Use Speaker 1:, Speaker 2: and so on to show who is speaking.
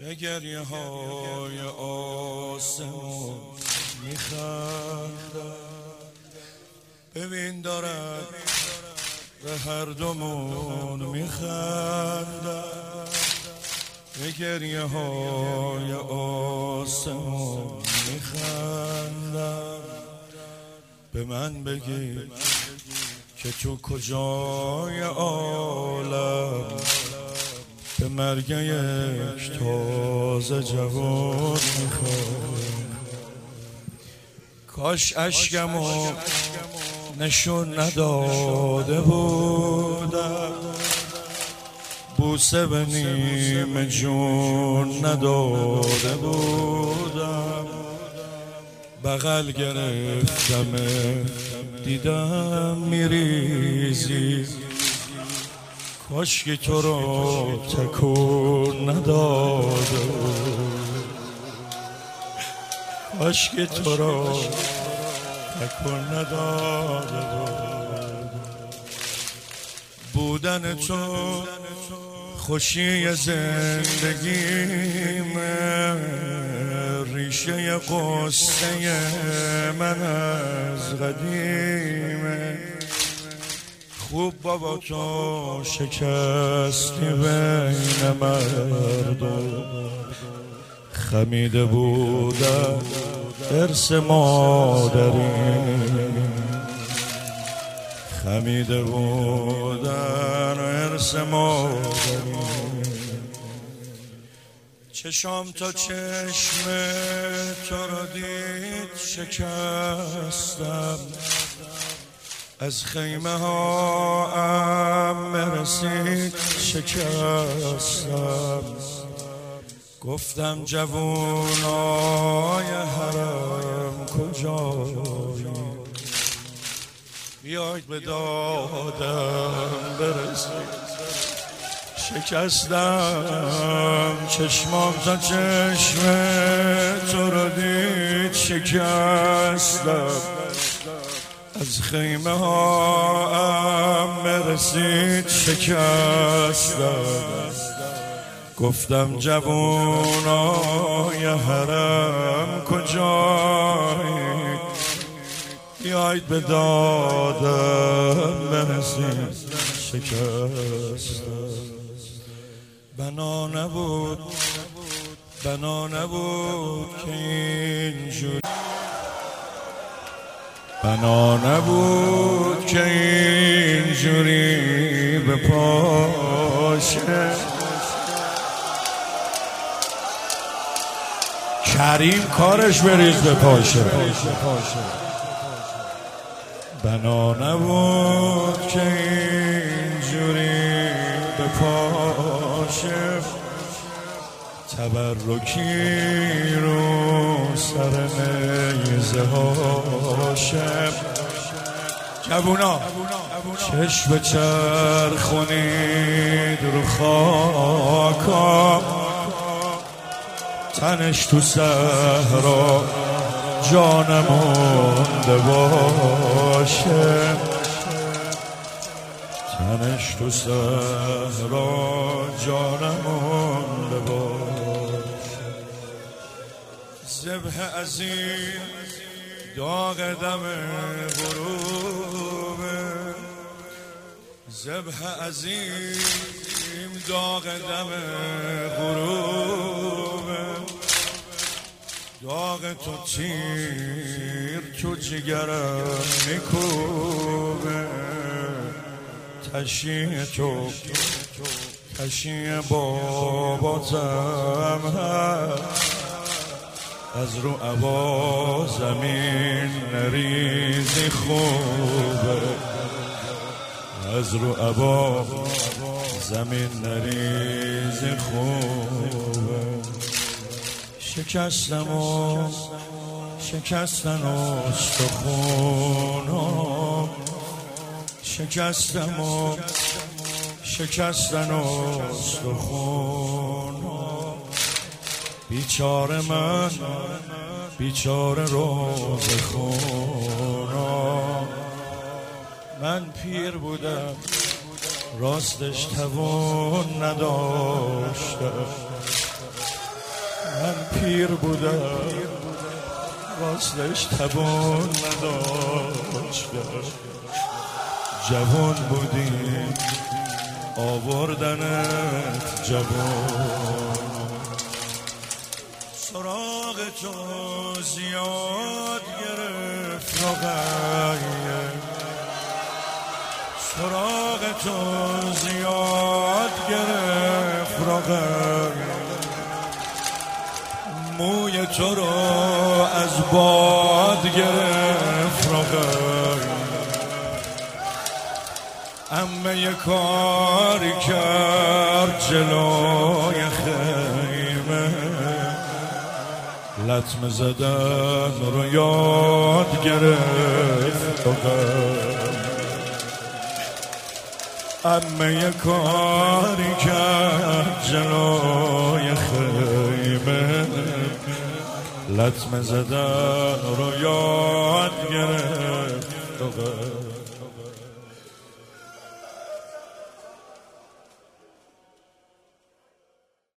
Speaker 1: گریه های آسمون میخندم، ببین دارد به هر دومون میخندم. به گریه های آسمون میخندم. به من بگی که تو کجای عالم به مرگ یک تازه جوان میخوام. کاش اشکمو نشون نداده بودم، بوسه به نیم جون نداده بودم. بغل گرفتم دیدم میریزی، کاش که تو رو تکون نداده بود، کاش که تو رو تکون نداده بود. بودن تو خوشی زندگیمه، ریشه قصه من از قدیمه. خوب بابا تو شکستی بین مردم، خمیده بودن ارث مادریم، خمیده بودن ارث مادریم. چشام تا چشم تو رو دید شکستم، از خیمه ها ام رسید شکستم. گفتم جوونای حرم کجایی، بیاید به دادم برسید. شکستم چشمام تا چشم تو رو دید شکستم، از خیمه ها ام رسید شکستم. گفتم جوونای حرم کجایی، بیایید به دادم برسید. شکستم بنا نبود که اینجوری، بنا نبود که اینجوری به پاشه. کریم کارش بریز به پاشه. بنا نبود که اینجوری به پاشه، تبرکی رو سر نیزه هاشه. جوونا چشم چرخونید رو خاکا، تنش تو صحرا جانم مونده باشه، تنش تو صحرا جانم مونده باشه. ذبح عظیم داغ دم غروبه، ذبح عظیم داغ دم غروبه. داغ تو تیر تو جگرم میکوبه، تشیه تو تشیه باباتم هست، از رو عبا زمین نریزی خوبه، از رو عبا زمین نریزی خوبه. شکستن استخونم، شکستن استخونم. بیچاره من بیچاره روز خونم. من پیر بودم راستش توان نداشتم، من پیر بودم راستش توان نداشتم، جوان بودی آوردنت جوان. سراغ تو زیاد گرفت رقیه، سراغ تو زیاد گرفت رقیه، موی تو رو از باد گرفت رقیه. اما یه کاری کرد جلوی خیمه، لطمه زدن رو یاد گرفت. اما یه کاری کرد جلوی خیمه، لطمه زدن رو یاد گرفت.